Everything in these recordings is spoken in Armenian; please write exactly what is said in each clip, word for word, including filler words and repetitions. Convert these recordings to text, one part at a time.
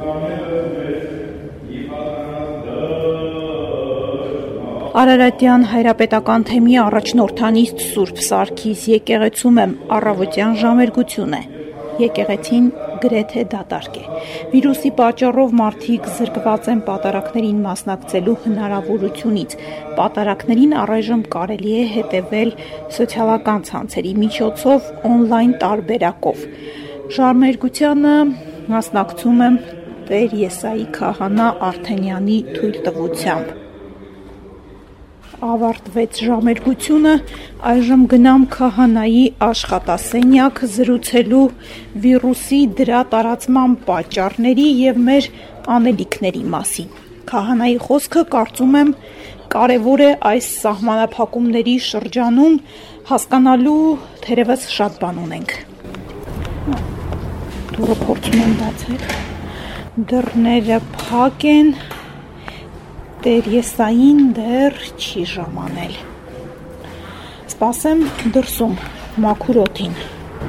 Արարատյան հայրապետական թեմի առաջնորդանիստ Սուրբ Սարգիս եկեղեցում եմ առավոտյան ժամերգություն է։ Եկեղեցին գրեթե դատարկ է։ Վիրուսի պատճառով մարդիկ զրկված են պատարակներին մասնակցելու հնարավորությունից։ Պատարակներին առայժմ կարելի է հետևել սոցիալական ցանցերի միջոցով օնլայն տարբերակով։ Ժամերգությանը մասնակցում եմ Տեր Եսայի քահանա Արթենյանի թույլտվությամբ։ Ավարտվեց ժամերգությունը, այժմ գնամ քահանայի աշխատասենյակ զրուցելու վիրուսի դրա տարածման պատճառների և մեր անելիքների մասին։ Քահանայի խոսքը, կարծում եմ, կարևոր է այս սահմանափակումների շրջանում հասկանալու, թերևս շատ բան ունենք։ Դուռը փորձում եմ բացել, դռները փակ են, Տեր Եսային դեռ չի ժամանել։ Սպասեմ դրսում, մաքուր օդին։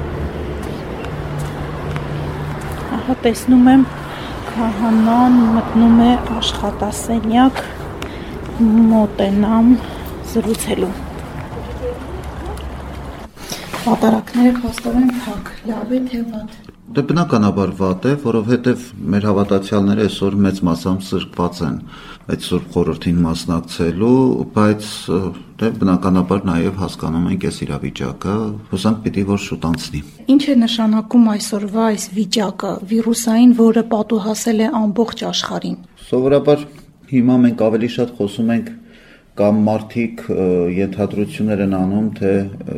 Ահա տեսնում եմ, քահանան մտնում է աշխատասենյակ, մոտենամ զրուցելու։ Պատարակներ հաստատ են փակ, լավ է թե վատ։ Դե բնականաբար վատ է, որովհետև մեր հավատացյալները այսօր մեծ մասամբ զրկված են այդ Սուրբ Խորհրդին մասնակցելու, բայց դե բնականաբար նաև հասկանում ենք այս իրավիճակը, հուսանք պիտի որ շուտ անցնի։ Ինչ է նշանակում այսօրվա այս վիճակը, վիրուսային, որը պատուհասել է ամբողջ աշխարհին։ Սովորաբար հիմա մենք ավելի շատ խոսում ենք կամ մարդիկ ենթադրություններ են անում, թե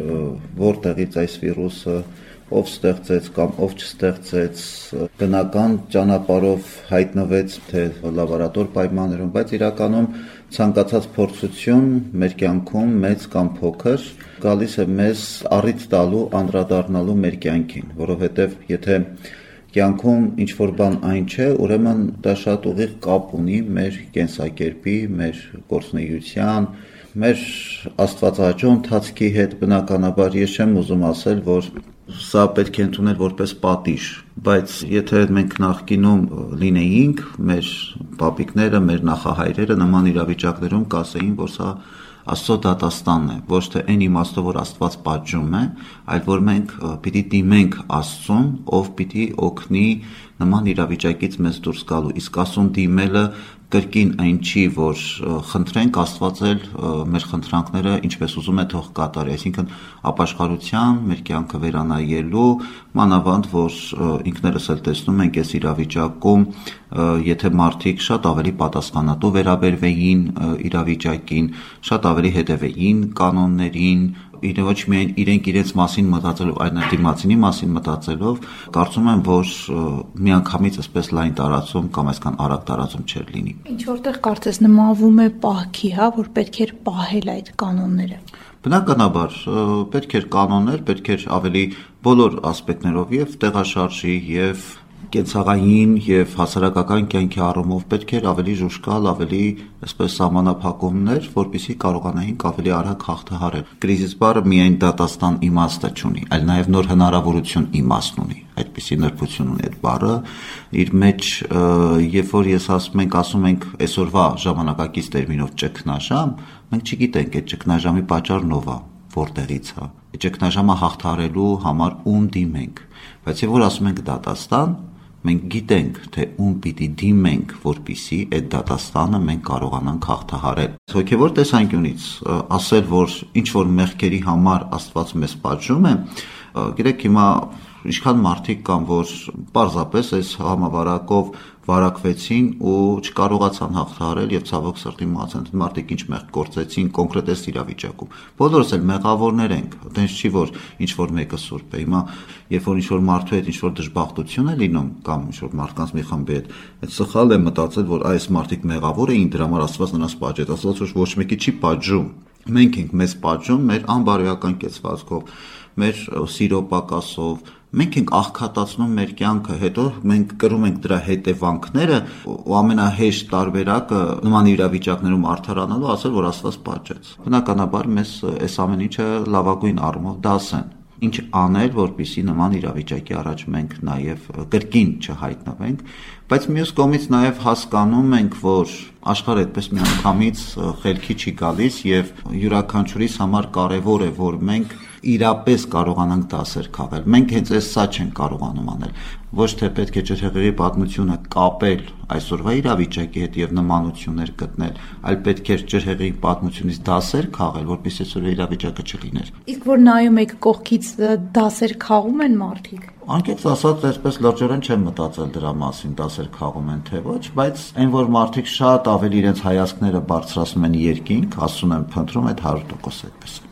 որտեղից այս վիրուսը ով ստեղծեց կամ ով չստեղծեց, բնական ճանապարհով հայտնվեց, թե լաբորատոր պայմաններում, բայց իրականում ցանկացած փորձություն մեր կյանքում մեծ կամ փոքր գալիս է մեզ առիթ տալու, անդրադառնալու մեր կյանքին, որովհետև եթե կյանքում ինչ-որ բան այն չէ, ուրեմն դա շատ ուղիղ կապ ունի մեր կենսակերպի, մեր գործունեության, մեր աստվածաճո ընթացքի հետ, բնականաբար ես չեմ ուզում ասել, որ սա պետք է ընդունել որպես պատիժ, բայց եթե մենք նախկինում լինեինք, մեր պապիկները, մեր նախահայրերը նման իրավիճակներում կասեին, որ սա Աստծո դատաստանն է, ոչ թե այն իմաստով, որ Աստված պատժում է, այլ որ մենք պիտի դիմենք Աստծուն, ով պիտի օգնի նման իրավիճակից մեզ դուրս գալու։ Իսկ Աստծուն դիմելը կրկին այն չի, որ խնդրենք Աստված էլ մեր խնդրանքները ինչպես ուզում է թող կատարի, այսինքն ապաշխարության, մեր կյանքը վերանայելու, մանավանդ որ ինքներս էլ տեսնում ենք այս իրավիճակում, եթե մարդիկ շատ ավելի պատասխանատու վերաբերվեին իրավիճակին, շատ ավելի հետևեին կանոններին, ոչ միայն իրենք իրենց մասին մտածելով, այլ նաև դիմացինի մասին մտածելով, կարծում եմ, որ միանգամից այսպես լայն տարածում կամ այսքան արագ տարածում չէր լինի։ Ինչ որտեղ կարծես նմանվում է պահքի, հա, որ պետք էր պահել այդ կանոնները։ Բնականաբար պետք էր կանոններ, պետք էր ավելի բոլոր ասպեկտներով եւ տեղաշարժի եւ կենցաղային եւ հասարակական կյանքի առումով պետք էր ավելի ժուշկալ, ավելի այսպես սահմանափակումներ, որպեսզի կարողանայինք ավելի արագ հաղթահարել։ Կրիզիս բառը միայն դատաստան իմաստը չունի, այլ նաեւ նոր հնարավորություն իմաստ ունի։ Այդպիսի նրբություն ունի այդ բառը իր մեջ, երբ որ ես ասում ենք, ասում ենք այսօրվա ժամանակակից տերմինով ճգնաժամ, մենք չգիտենք այդ ճգնաժամի պատճառն ով է, որտեղից է։ Այդ ճգնաժամը հաղթահարելու համար ում դիմենք, բայց երբ որ ասում ենք դատաստան, մենք գիտենք, թե ում պիտի դիմենք, որպիսի այդ դատաստանը մենք կարողանանք հաղթահարել։ Հոգևոր տեսանկյունից ասել, որ ինչ-որ մեղքերի համար Աստված մեզ պատժում է, գիտեք հիմա ինչքան մարդիկ կան, որ պարզապես այս համավարակով վարակվեցին ու չկարողացան հաղթահարել եւ ցավոք սրտի մահացան։ Մարդիկ ինչ մեղք գործեցին կոնկրետ այս իրավիճակում։ Բոլորս էլ մեղավորներ ենք, դենց չի որ ինչ որ մեկը սուրբ է։ Հիմա երբ որ ինչ որ մարդու հետ ինչ որ դժբախտություն է լինում կամ ինչ որ մարդկանց մի խմբի հետ, այդ սխալ է մտածել, որ այս մարդիկ մեղավոր էին, դրա համար Աստված նրանց պատժեց։ Աստված ոչ մեկի չի պատժում։ Մենք ենք մեզ պատժում մեր անբարոյական կեցվածքով, մեր սիրո պակասով, մենք ենք աղքատացնում մեր կյանքը, հետո մենք կրում ենք դրա հետևանքները ու ամենահեշտ տարբերակը նման իրավիճակներում արդարանալու ասել, որ Աստված պատժեց։ Բնականաբար մեզ այս ամեն ինչը լավագույն առումով դաս են, ինչ անել, որպեսզի նման իրավիճակի առաջ մենք նաև կրկին չհայտնվենք, բայց մյուս կողմից նաև հասկանում ենք, որ աշխարհը այդպես միանգամից խելքի չի գալիս եւ յուրաքանչյուրիս համար կարեւոր է, որ մենք իրապես կարողանանք դասեր քաղել։ Մենք հենց այս սա չենք կարողանում անել։ Ոչ թե պետք է ջրհեղեղի պատմությունը կապել այսօրվա իրավիճակի հետ եւ նմանություններ գտնել, այլ պետք է ջրհեղեղի պատմությունից դասեր քաղել, որպեսզի այսօրվա իրավիճակը չլիներ։ Իսկ որ նայում եք կողքից դասեր քաղում են մարդիկ։ Անկեղծ ասած, այսպես լրջորեն չեմ մտածել դրա մասին, դասեր քաղում են թե ոչ, բայց այն որ մարդիկ շատ ավելի իրենց հայացքները բարձրացնում են երկինք, ասում են, փնտրում այդ հարյուր տոկոս այդպես։